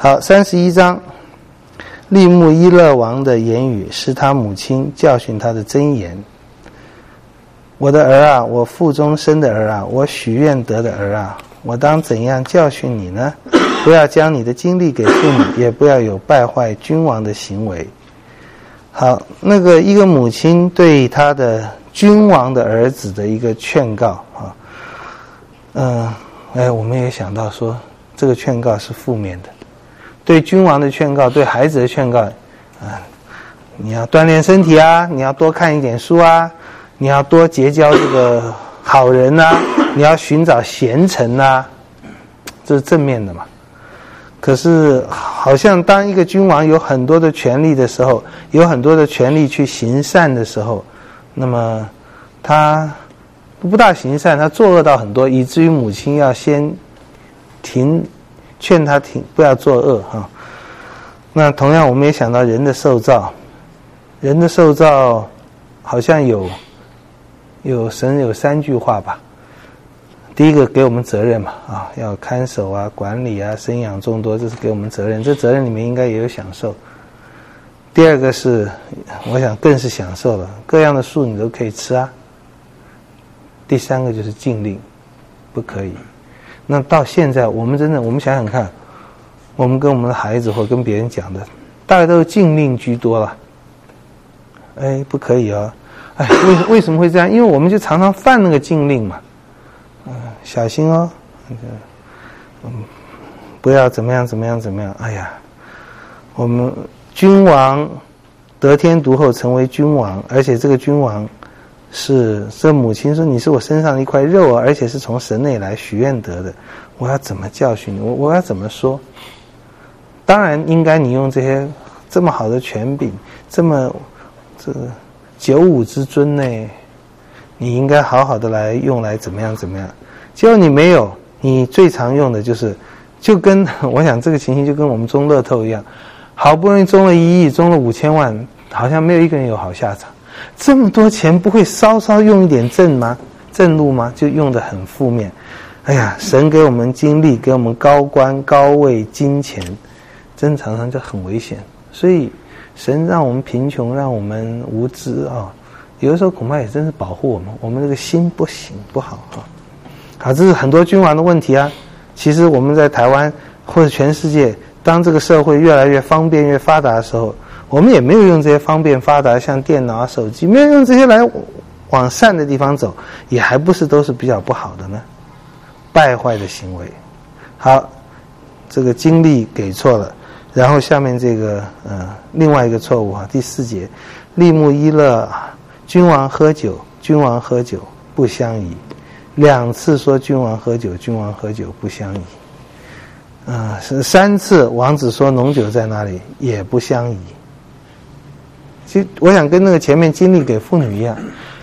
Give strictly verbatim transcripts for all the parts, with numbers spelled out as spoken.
好，三十一章，利木伊勒王的言语是他母亲教训他的箴言。我的儿啊，我腹中生的儿啊，我许愿得的儿啊，我当怎样教训你呢？不要将你的精力给妇女，也不要有败坏君王的行为。好，那个一个母亲对她的君王的儿子的一个劝告啊，嗯，哎，我们也想到说，这个劝告是负面的。对君王的劝告，对孩子的劝告，啊，你要锻炼身体啊，你要多看一点书啊，你要多结交这个好人啊，你要寻找贤臣啊，这是正面的嘛。可是好像当一个君王有很多的权力的时候，有很多的权力去行善的时候，那么他不大行善，他作恶到很多，以至于母亲要先停，劝他停，不要作恶哈。那同样我们也想到人的受造，人的受造好像有有神有三句话吧。第一个给我们责任嘛，啊，要看守啊、管理啊、生养众多，这是给我们责任。这责任里面应该也有享受。第二个是，我想更是享受了，各样的树你都可以吃啊。第三个就是禁令，不可以。那到现在，我们真的，我们想想看，我们跟我们的孩子或跟别人讲的，大概都是禁令居多了。哎，不可以哦。哎，为为什么会这样？因为我们就常常犯那个禁令嘛。嗯，小心哦，嗯，不要怎么样怎么样怎么样。哎呀，我们君王得天独厚，成为君王，而且这个君王是这母亲说你是我身上的一块肉啊，而且是从神那里来许愿得的，我要怎么教训你？我我要怎么说？当然应该你用这些这么好的权柄，这么这九五之尊呢，你应该好好的来用来怎么样怎么样。结果你没有，你最常用的就是就跟我想这个情形就跟我们中乐透一样，好不容易中了一亿，中了五千万，好像没有一个人有好下场。这么多钱不会稍稍用一点正吗？正路吗？就用得很负面。哎呀，神给我们精力，给我们高官高位金钱，真常常就很危险。所以神让我们贫穷，让我们无知啊、哦，有的时候恐怕也真是保护我们，我们这个心不行不好啊。好，这是很多君王的问题啊。其实我们在台湾或者全世界，当这个社会越来越方便越发达的时候，我们也没有用这些方便发达像电脑啊、手机，没有用这些来往善的地方走，也还不是都是比较不好的呢，败坏的行为。好，这个精力给错了，然后下面这个呃另外一个错误啊，第四节，利木伊勒，君王喝酒，君王喝酒不相宜。两次说君王喝酒，君王喝酒不相宜。啊、呃，是三次王子说浓酒在哪里也不相宜。其实我想跟那个前面精力给妇女一样。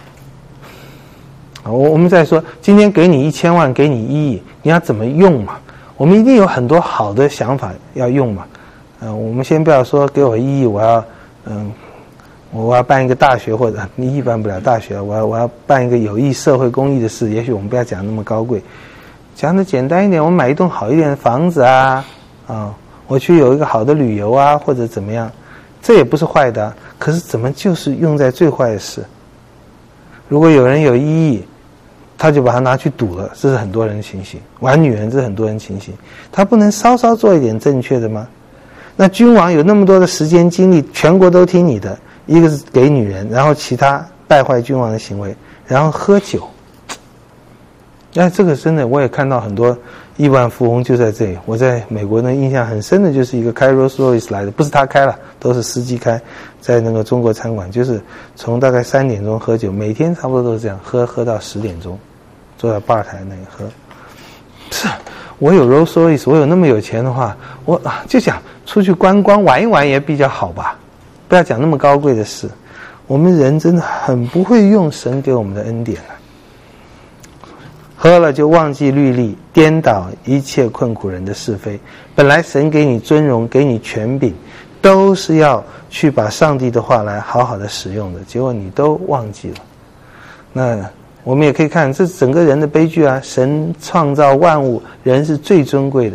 我我们再说，今天给你一千万，给你一亿，你要怎么用嘛？我们一定有很多好的想法要用嘛。呃，我们先不要说给我一亿，我要嗯。我要办一个大学，或者你一办不了大学，我要我要办一个有益社会公益的事。也许我们不要讲那么高贵，讲的简单一点，我们买一栋好一点的房子啊，啊，我去有一个好的旅游啊，或者怎么样，这也不是坏的、啊。可是怎么就是用在最坏的事？如果有人有一亿，他就把它拿去赌了，这是很多人的情形。玩女人，这是很多人的情形。他不能稍稍做一点正确的吗？那君王有那么多的时间精力，全国都听你的。一个是给女人，然后其他败坏君王的行为，然后喝酒。那这个真的我也看到很多亿万富翁就在这里。我在美国呢印象很深的就是一个开 Rolls Royce 来的，不是他开了，都是司机开，在那个中国餐馆，就是从大概三点钟喝酒，每天差不多都是这样，喝喝到十点钟，坐在吧台那里喝。是，我有 Rolls Royce， 我有那么有钱的话，我啊就想出去观光玩一玩也比较好吧。不要讲那么高贵的事，我们人真的很不会用神给我们的恩典啊。喝了就忘记律例，颠倒一切困苦人的是非。本来神给你尊荣，给你权柄，都是要去把上帝的话来好好的使用的，结果你都忘记了。那我们也可以看这整个人的悲剧啊，神创造万物，人是最尊贵的，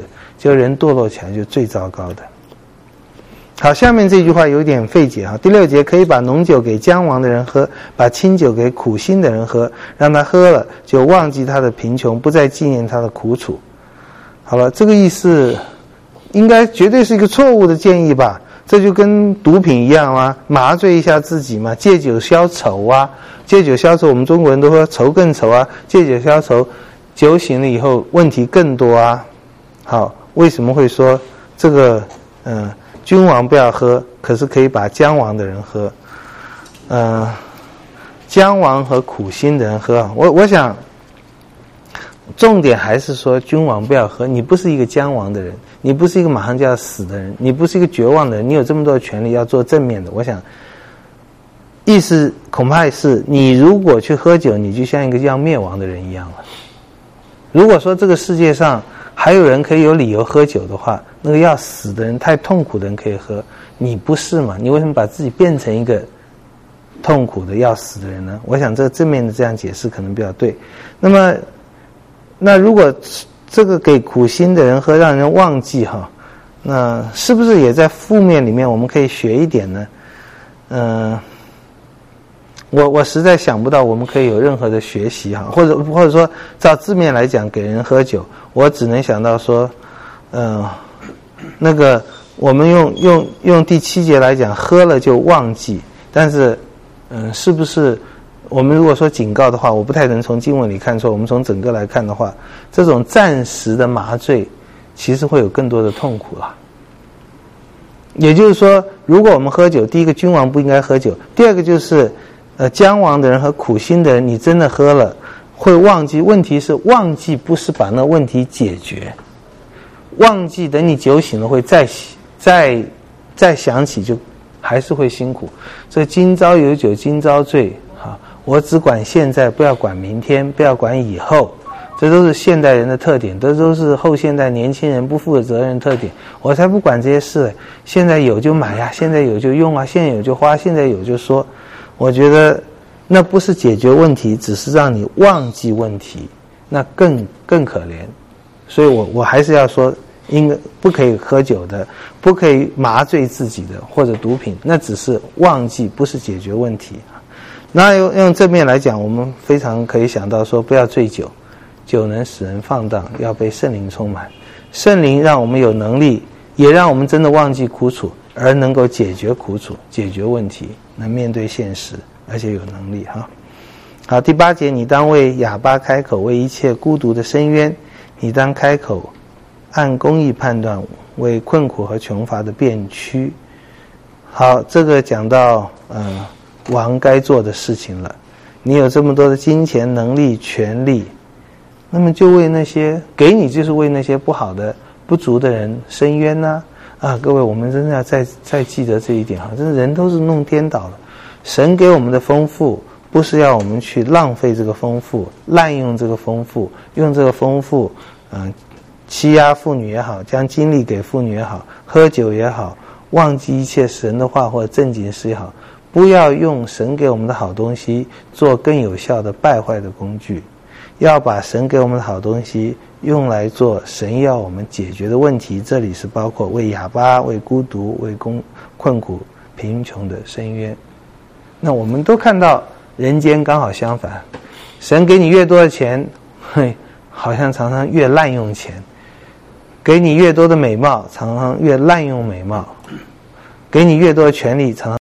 就人堕落起来就最糟糕的。好，下面这句话有点费解哈。第六节，可以把浓酒给将亡的人喝，把清酒给苦心的人喝，让他喝了就忘记他的贫穷，不再纪念他的苦楚。好了，这个意思应该绝对是一个错误的建议吧？这就跟毒品一样啊，麻醉一下自己嘛，借酒消愁啊，借酒消愁，我们中国人都说愁更愁啊，借酒消愁，酒醒了以后问题更多啊。好，为什么会说这个嗯？君王不要喝，可是可以把将亡的人喝。呃，将亡和苦心的人喝，我我想，重点还是说君王不要喝。你不是一个将亡的人，你不是一个马上就要死的人，你不是一个绝望的人，你有这么多的权利要做正面的。我想，意思恐怕是你如果去喝酒，你就像一个要灭亡的人一样了。如果说这个世界上还有人可以有理由喝酒的话，那个要死的人、太痛苦的人可以喝，你不是嘛？你为什么把自己变成一个痛苦的要死的人呢？我想这个正面的这样解释可能比较对。那么，那如果这个给苦心的人喝，让人忘记哈，那是不是也在负面里面我们可以学一点呢？嗯、呃。我我实在想不到我们可以有任何的学习哈，或者或者说照字面来讲给人喝酒，我只能想到说，呃，那个我们用用用第七节来讲，喝了就忘记，但是，嗯、呃，是不是我们如果说警告的话，我不太能从经文里看出，我们从整个来看的话，这种暂时的麻醉，其实会有更多的痛苦了。也就是说，如果我们喝酒，第一个君王不应该喝酒，第二个就是。呃，将亡的人和苦心的人，你真的喝了会忘记。问题是忘记不是把那问题解决，忘记等你酒醒了会再再再想起，就还是会辛苦。这今朝有酒今朝醉啊！我只管现在，不要管明天，不要管以后，这都是现代人的特点，这都是后现代年轻人不负责任的特点。我才不管这些事，现在有就买呀、啊，现在有就用啊，现在有就花，现在有就说。我觉得那不是解决问题，只是让你忘记问题，那更更可怜。所以我我还是要说，应该不可以喝酒的，不可以麻醉自己的，或者毒品，那只是忘记，不是解决问题。那用用正面来讲，我们非常可以想到说，不要醉酒，酒能使人放荡，要被圣灵充满。圣灵让我们有能力，也让我们真的忘记苦楚，而能够解决苦楚，解决问题。能面对现实，而且有能力哈。好，第八节，你当为哑巴开口，为一切孤独的伸冤；你当开口，按公义判断，为困苦和穷乏的辩屈。好，这个讲到呃王该做的事情了。你有这么多的金钱、能力、权力，那么就为那些给你，就是为那些不好的、不足的人伸冤呐、啊。啊，各位，我们真的要再再记得这一点哈！真的人都是弄颠倒了。神给我们的丰富，不是要我们去浪费这个丰富、滥用这个丰富，用这个丰富，嗯、呃，欺压妇女也好，将精力给妇女也好，喝酒也好，忘记一切神的话或者正经事也好，不要用神给我们的好东西做更有效的败坏的工具，要把神给我们的好东西用来做神要我们解决的问题，这里是包括为哑巴、为孤独、为困苦、贫穷的伸冤。那我们都看到人间刚好相反，神给你越多的钱，嘿，好像常常越滥用钱；给你越多的美貌，常常越滥用美貌；给你越多的权利，常常